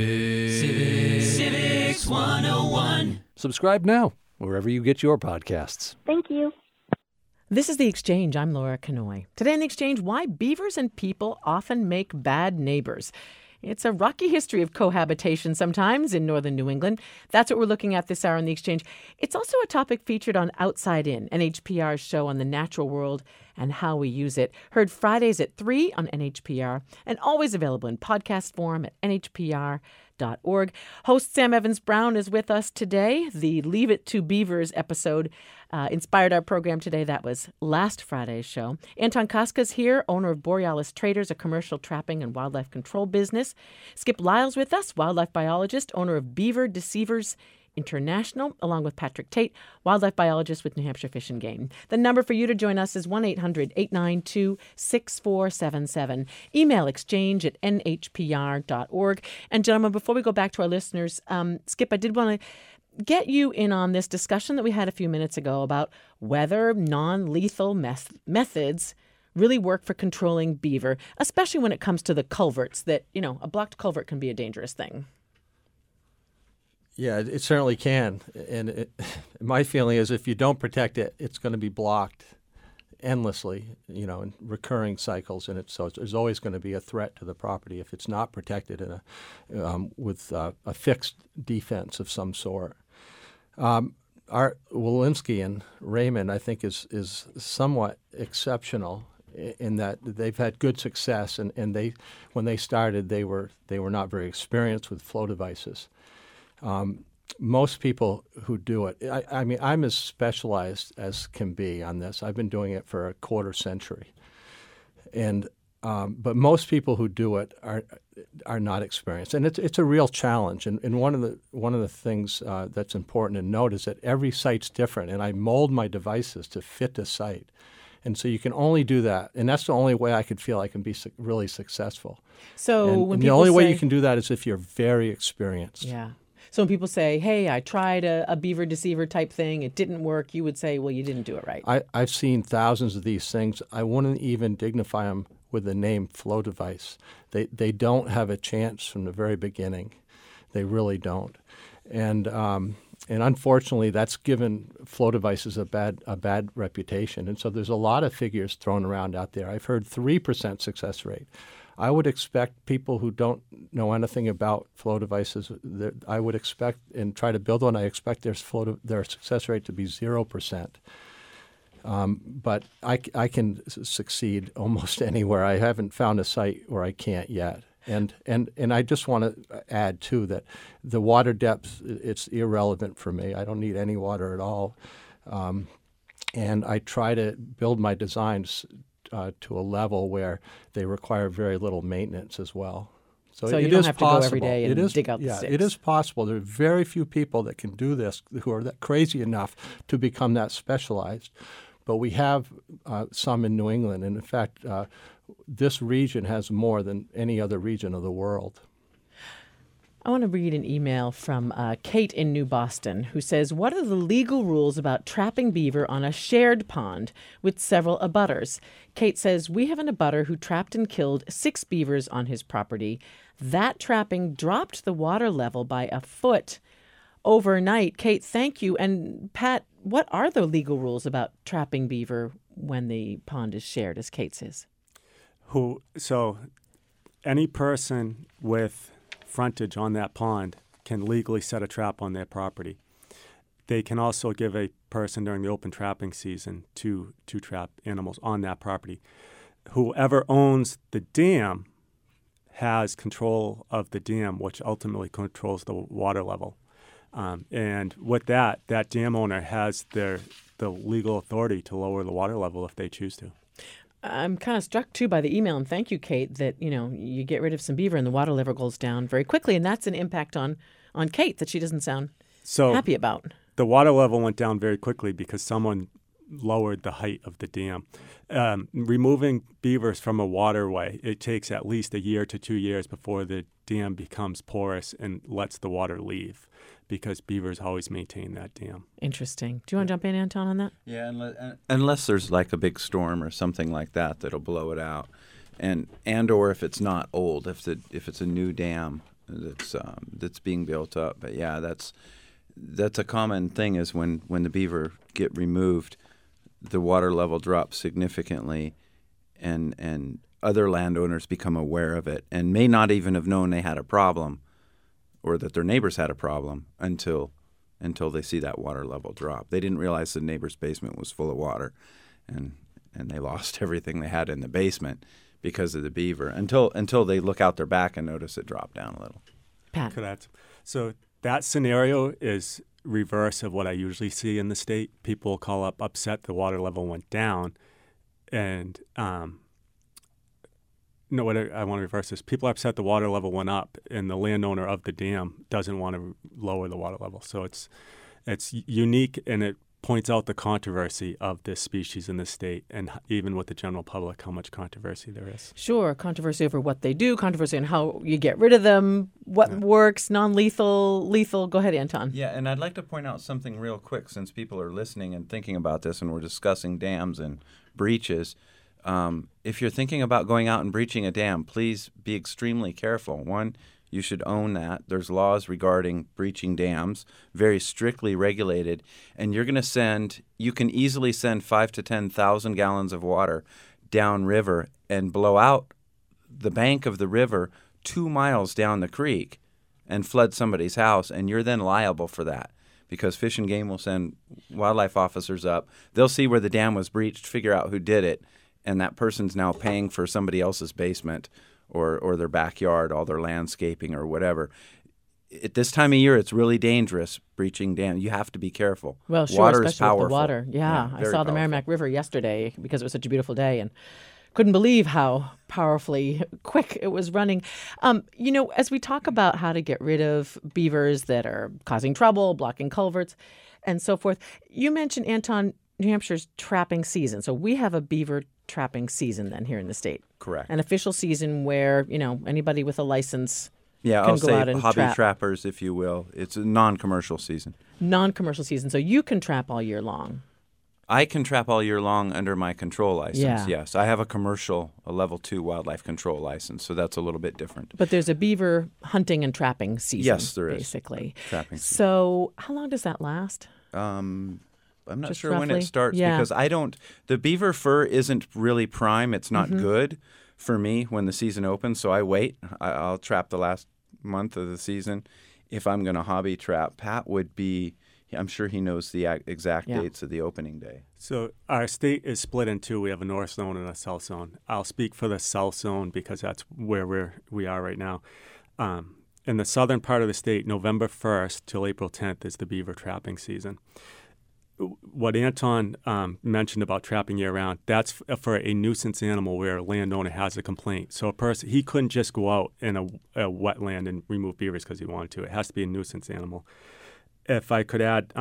Civics 101. Subscribe now, wherever you get your podcasts. Thank you. This is The Exchange. I'm Laura Kanoy. Today on The Exchange, why beavers and people often make bad neighbors. It's a rocky history of cohabitation sometimes in northern New England. That's what we're looking at this hour on The Exchange. It's also a topic featured on Outside In, NHPR's show on the natural world and how we use it. Heard Fridays at 3 on NHPR and always available in podcast form at NHPR.org. Host Sam Evans-Brown is with us today. The Leave It to Beavers episode inspired our program today. That was last Friday's show. Anton Kaska's here, owner of Borealis Traders, a commercial trapping and wildlife control business. Skip Lyle's with us, wildlife biologist, owner of Beaver Deceivers International, along with Patrick Tate, wildlife biologist with New Hampshire Fish and Game. The number for you to join us is 1-800-892-6477. Email exchange@nhpr.org. And gentlemen, before we go back to our listeners, Skip, I did want to get you in on this discussion that we had a few minutes ago about whether non-lethal methods really work for controlling beaver, especially when it comes to the culverts that, a blocked culvert can be a dangerous thing. Yeah, it certainly can. And my feeling is if you don't protect it, it's going to be blocked endlessly, in recurring cycles. And so there's always going to be a threat to the property if it's not protected with a fixed defense of some sort. Art Walensky and Raymond, I think, is somewhat exceptional in that they've had good success. And when they started, they were not very experienced with flow devices. Most people who do it, I mean, I'm as specialized as can be on this. I've been doing it for a quarter century, but most people who do it are not experienced, and it's a real challenge. And one of the things that's important to note is that every site's different, and I mold my devices to fit the site. And so you can only do that, and that's the only way I could feel I can be really successful. So the only way you can do that is if you're very experienced. Yeah. So when people say, hey, I tried a beaver deceiver type thing, it didn't work, you would say, well, you didn't do it right. I've seen thousands of these things. I wouldn't even dignify them with the name flow device. They don't have a chance from the very beginning. They really don't. And unfortunately, that's given flow devices a bad reputation. And so there's a lot of figures thrown around out there. I've heard 3% success rate. I would expect people who don't know anything about flow devices, I would expect and try to build one, I expect their success rate to be 0%. But I can succeed almost anywhere. I haven't found a site where I can't yet. And I just want to add, too, that the water depth, it's irrelevant for me. I don't need any water at all. And I try to build my designs to a level where they require very little maintenance as well. So you don't have to go every day and dig out the sticks. It is possible. There are very few people that can do this who are that crazy enough to become that specialized. But we have some in New England. And in fact, this region has more than any other region of the world. I want to read an email from Kate in New Boston, who says, what are the legal rules about trapping beaver on a shared pond with several abutters? Kate says, we have an abutter who trapped and killed 6 beavers on his property. That trapping dropped the water level by a foot overnight. Kate, thank you. And Pat, what are the legal rules about trapping beaver when the pond is shared, as Kate says? So any person with frontage on that pond can legally set a trap on their property. They can also give a person during the open trapping season to trap animals on that property. Whoever owns the dam has control of the dam, which ultimately controls the water level. And with that dam owner has the legal authority to lower the water level if they choose to. I'm kind of struck, too, by the email, and thank you, Kate, that, you get rid of some beaver and the water level goes down very quickly, and that's an impact on Kate that she doesn't sound happy about. The water level went down very quickly because someone lowered the height of the dam. Removing beavers from a waterway, it takes at least a year to 2 years before the dam becomes porous and lets the water leave, because beavers always maintain that dam. Interesting. Do you want to jump in, Anton, on that? Yeah, unless there's like a big storm or something like that that'll blow it out, and or if it's not old, if it's a new dam that's being built up. But yeah, that's a common thing is when the beaver get removed, the water level drops significantly, and other landowners become aware of it and may not even have known they had a problem or that their neighbors had a problem until they see that water level drop. They didn't realize the neighbor's basement was full of water, and they lost everything they had in the basement because of the beaver until they look out their back and notice it dropped down a little. Pat. Correct. So that scenario is reverse of what I usually see in the state. People call up upset the water level went down, and I want to reverse this. People are upset the water level went up, and the landowner of the dam doesn't want to lower the water level. So it's unique, and it points out the controversy of this species in the state, and even with the general public, how much controversy there is. Sure, controversy over what they do, controversy on how you get rid of them, what works, non-lethal, lethal. Go ahead, Anton. Yeah, and I'd like to point out something real quick since people are listening and thinking about this, and we're discussing dams and breaches. If you're thinking about going out and breaching a dam, please be extremely careful. One, you should own that. There's laws regarding breaching dams, very strictly regulated, and you can easily send 5,000 to 10,000 gallons of water downriver and blow out the bank of the river 2 miles down the creek and flood somebody's house, and you're then liable for that because Fish and Game will send wildlife officers up. They'll see where the dam was breached, figure out who did it, and that person's now paying for somebody else's basement or their backyard, all their landscaping or whatever. At this time of year, it's really dangerous breaching dams. You have to be careful. Well, sure, water especially is powerful. with the water. Yeah, I saw powerful. the Merrimack River yesterday because it was such a beautiful day, and couldn't believe how powerfully quick it was running. As we talk about how to get rid of beavers that are causing trouble, blocking culverts, and so forth, you mentioned, Anton, New Hampshire's trapping season. So we have a beaver trapping season then here in the state. Correct. An official season where, anybody with a license Yeah, can I'll go say out and hobby trap. trappers, if you will. It's a non-commercial season. Non-commercial season. So you can trap all year long. I can trap all year long under my control license, Yeah. yes. I have a level 2 wildlife control license, so that's a little bit different. But there's a beaver hunting and trapping season. Yes, there is. Basically. Trapping season. So how long does that last? I'm not Just sure when roughly? it starts Yeah. because the beaver fur isn't really prime. It's not good for me when the season opens, so I wait. I'll trap the last month of the season. If I'm going to hobby trap, Pat would be, I'm sure he knows the exact dates of the opening day. So our state is split in two. We have a north zone and a south zone. I'll speak for the south zone because that's where we are right now. In the southern part of the state, November 1st till April 10th is the beaver trapping season. What Anton mentioned about trapping year-round, that's for a nuisance animal where a landowner has a complaint. So he couldn't just go out in a wetland and remove beavers because he wanted to. It has to be a nuisance animal. If I could add,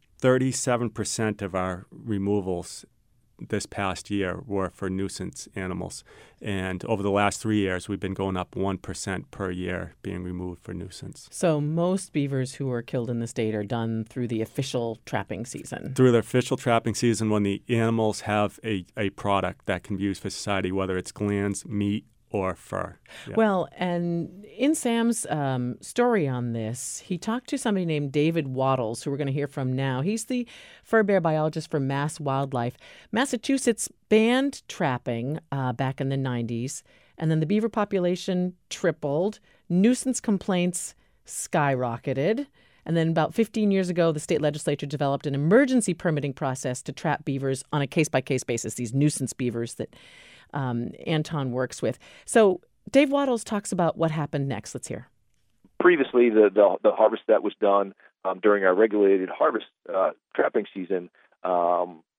37% of our removals this past year were for nuisance animals. And over the last 3 years, we've been going up 1% per year being removed for nuisance. So most beavers who are killed in the state are done through the official trapping season. Through the official trapping season when the animals have a product that can be used for society, whether it's glands, meat, or fur. Yeah. Well, and in Sam's story on this, he talked to somebody named David Wattles, who we're going to hear from now. He's the fur bear biologist for Mass Wildlife. Massachusetts banned trapping back in the 90s, and then the beaver population tripled. Nuisance complaints skyrocketed. And then about 15 years ago, the state legislature developed an emergency permitting process to trap beavers on a case-by-case basis, these nuisance beavers that Anton works with. So Dave Wattles talks about what happened next. Let's hear. Previously, the harvest that was done during our regulated harvest trapping season,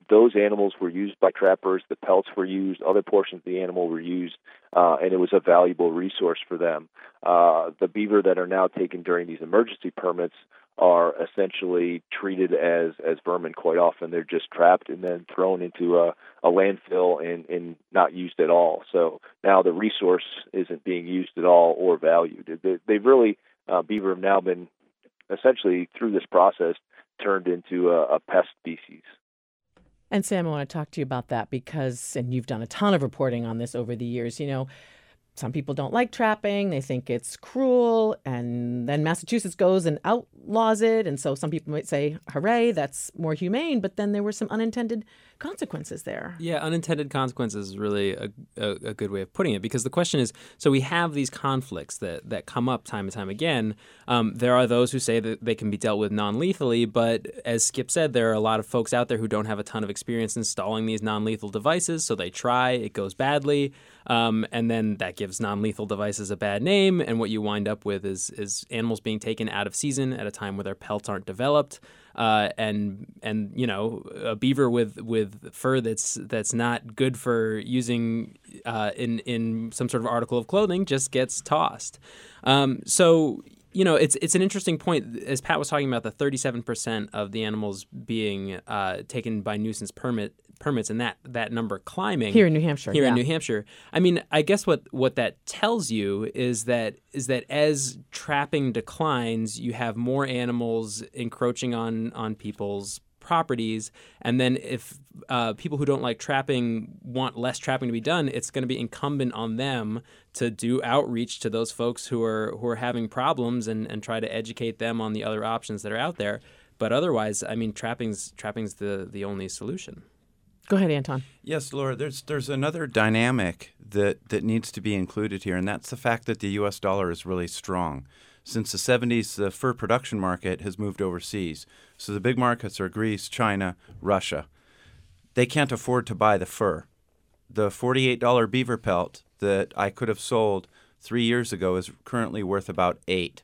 those animals were used by trappers. The pelts were used. Other portions of the animal were used, and it was a valuable resource for them. The beaver that are now taken during these emergency permits are essentially treated as vermin quite often. They're just trapped and then thrown into a landfill and not used at all. So now the resource isn't being used at all or valued. They've really, beaver have now been essentially through this process turned into a pest species. And Sam, I want to talk to you about that because, and you've done a ton of reporting on this over the years, some people don't like trapping. They think it's cruel. And then Massachusetts goes and outlaws it. And so some people might say, hooray, that's more humane. But then there were some unintended consequences there. Yeah, unintended consequences is really a good way of putting it, because the question is, so we have these conflicts that come up time and time again. There are those who say that they can be dealt with non-lethally, but as Skip said, there are a lot of folks out there who don't have a ton of experience installing these non-lethal devices, so they try, it goes badly, and then that gives non-lethal devices a bad name, and what you wind up with is animals being taken out of season at a time where their pelts aren't developed. And a beaver with fur that's not good for using in some sort of article of clothing just gets tossed. So it's an interesting point. As Pat was talking about, the 37% of the animals being taken by nuisance permits, and that number climbing here in New Hampshire. In New Hampshire. I mean, I guess what that tells you is that as trapping declines, you have more animals encroaching on people's properties, and then if people who don't like trapping want less trapping to be done, it's going to be incumbent on them to do outreach to those folks who are having problems and try to educate them on the other options that are out there. But otherwise, I mean, trapping's the only solution. Go ahead, Anton. Yes, Laura, there's another dynamic that needs to be included here, and that's the fact that the U.S. dollar is really strong. Since the 70s, the fur production market has moved overseas. So the big markets are Greece, China, Russia. They can't afford to buy the fur. The $48 beaver pelt that I could have sold 3 years ago is currently worth about $8.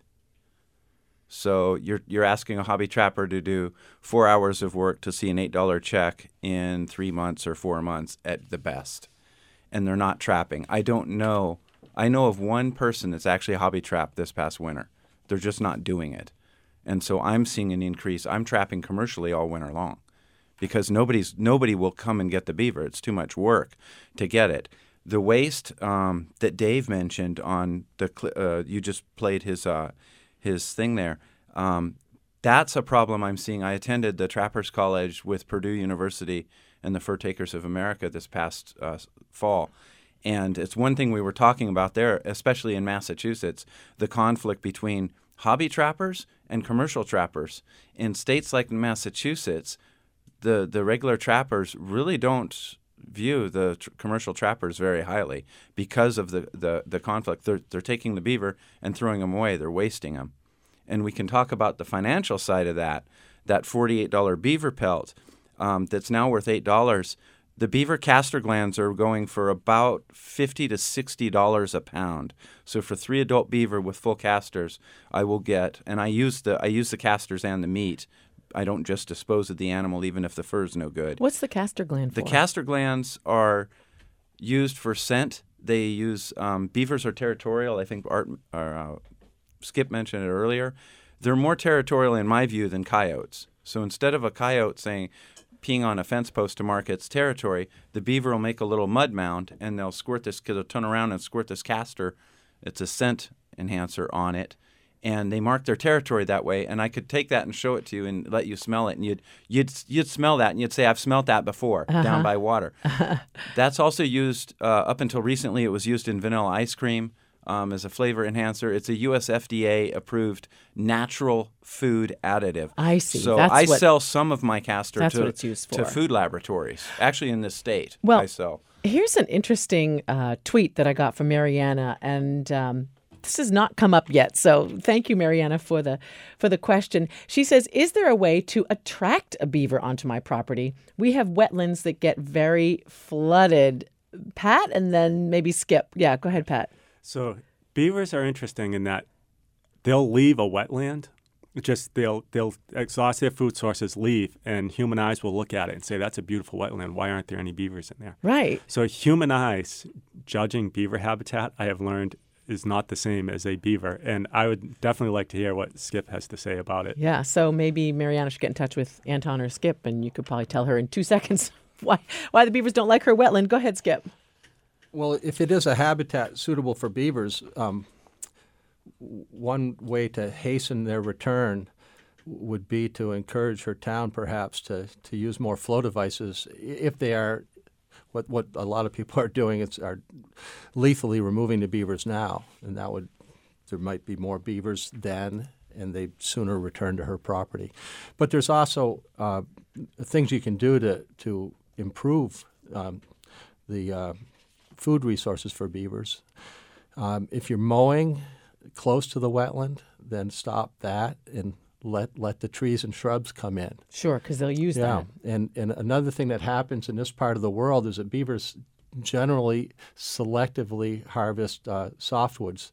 So you're asking a hobby trapper to do 4 hours of work to see an $8 check in 3 months or 4 months at the best. And they're not trapping. I don't know. I know of one person that's actually hobby trapped this past winter. They're just not doing it. And so I'm seeing an increase. I'm trapping commercially all winter long because nobody will come and get the beaver. It's too much work to get it. The waste that Dave mentioned on the you just played his thing there. That's a problem I'm seeing. I attended the Trappers College with Purdue University and the Fur Takers of America this past fall. And it's one thing we were talking about there, especially in Massachusetts, the conflict between hobby trappers and commercial trappers. In states like Massachusetts, the regular trappers really don't view the commercial trappers very highly because of the conflict. They're taking the beaver and throwing them away. They're wasting them. And we can talk about the financial side of that $48 beaver pelt that's now worth $8. The beaver castor glands are going for about $50 to $60 a pound. So for 3 adult beaver with full casters, I will get, and I use the casters and the meat. I don't just dispose of the animal even if the fur is no good. What's the castor gland for? The castor glands are used for scent. They use beavers are territorial. I think Skip mentioned it earlier. They're more territorial in my view than coyotes. So instead of a coyote peeing on a fence post to mark its territory, the beaver will make a little mud mound and they'll turn around and squirt this castor. It's a scent enhancer on it. And they mark their territory that way. And I could take that and show it to you and let you smell it. And you'd smell that and you'd say, I've smelt that before down by water. That's also used, up until recently, it was used in vanilla ice cream as a flavor enhancer. It's a US FDA approved natural food additive. I see. So I sell some of my castor to food laboratories. Actually in this state, well, I sell. Here's an interesting tweet that I got from Mariana, and this has not come up yet, so thank you, Mariana, for the question. She says, is there a way to attract a beaver onto my property? We have wetlands that get very flooded. Pat, and then maybe Skip. Yeah, go ahead, Pat. So beavers are interesting in that they'll leave a wetland just they'll exhaust their food sources, leave, and human eyes will look at it and say, that's a beautiful wetland. Why aren't there any beavers in there? Right. So human eyes judging beaver habitat, I have learned, is not the same as a beaver. And I would definitely like to hear what Skip has to say about it. Yeah, so maybe Mariana should get in touch with Anton or Skip, and you could probably tell her in 2 seconds why the beavers don't like her wetland. Go ahead, Skip. Well, if it is a habitat suitable for beavers, one way to hasten their return would be to encourage her town perhaps to use more flow devices if they are what a lot of people are doing are lethally removing the beavers now, and there might be more beavers then, and they sooner return to her property. But there's also things you can do to improve the food resources for beavers. If you're mowing close to the wetland, then stop that and let the trees and shrubs come in. Sure, because they'll use that. And another thing that happens in this part of the world is that beavers generally selectively harvest hardwoods,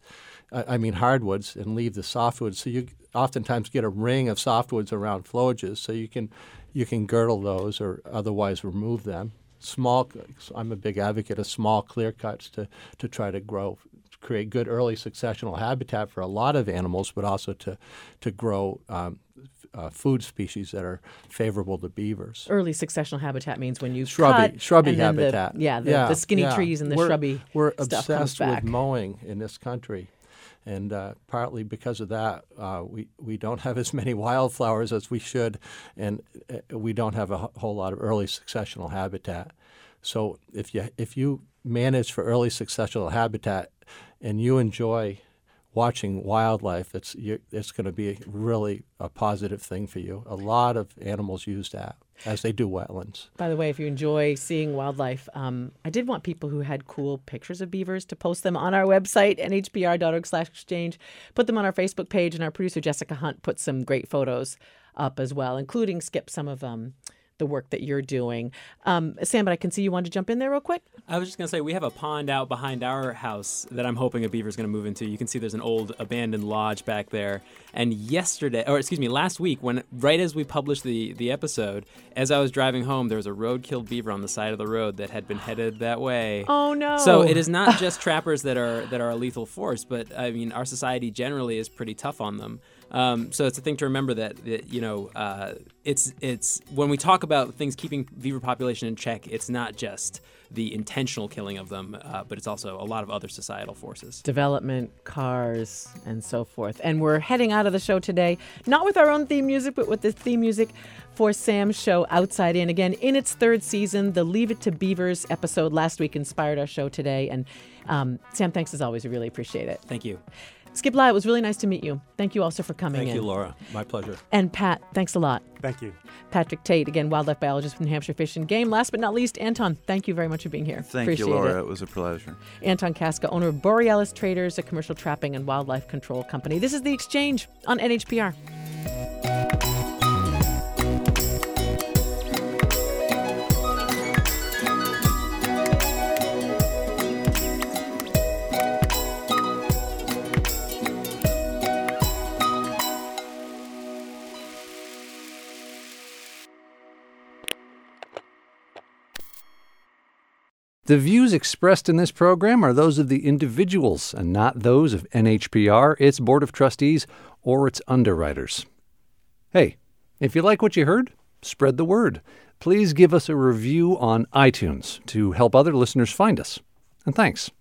and leave the softwoods. So you oftentimes get a ring of softwoods around flowages, so you can girdle those or otherwise remove them. I'm a big advocate of small clear cuts to try to create good early successional habitat for a lot of animals, but also to grow food species that are favorable to beavers. Early successional habitat means when you shrubby cut, habitat. The skinny trees and the shrubby we're stuff comes obsessed back. with mowing in this country, and partly because of that, we don't have as many wildflowers as we should, and we don't have a whole lot of early successional habitat. So if you manage for early successional habitat and you enjoy watching wildlife, it's going to be really a positive thing for you. A lot of animals use that, as they do wetlands. By the way, if you enjoy seeing wildlife, I did want people who had cool pictures of beavers to post them on our website, nhpr.org/exchange, put them on our Facebook page, and our producer, Jessica Hunt, put some great photos up as well, including, Skip, some of the work that you're doing. Sam, but I can see you wanted to jump in there real quick. I was just going to say, we have a pond out behind our house that I'm hoping a beaver's going to move into. You can see there's an old abandoned lodge back there. And last week, right as we published the episode, as I was driving home, there was a road-killed beaver on the side of the road that had been headed that way. Oh, no. So it is not just trappers that are a lethal force, but I mean, our society generally is pretty tough on them. So it's a thing to remember that it's when we talk about things keeping beaver population in check, it's not just the intentional killing of them, but it's also a lot of other societal forces. Development, cars, and so forth. And we're heading out of the show today, not with our own theme music, but with the theme music for Sam's show, Outside In. Again, in its third season, the Leave It to Beavers episode last week inspired our show today. And Sam, thanks as always. We really appreciate it. Thank you. Skip Lye, it was really nice to meet you. Thank you also for coming in. Thank you, Laura. My pleasure. And Pat, thanks a lot. Thank you. Patrick Tate, again, wildlife biologist with New Hampshire Fish and Game. Last but not least, Anton, thank you very much for being here. Thank you, Laura. It was a pleasure. Anton Kaska, owner of Borealis Traders, a commercial trapping and wildlife control company. This is The Exchange on NHPR. The views expressed in this program are those of the individuals and not those of NHPR, its Board of Trustees, or its underwriters. Hey, if you like what you heard, spread the word. Please give us a review on iTunes to help other listeners find us. And thanks.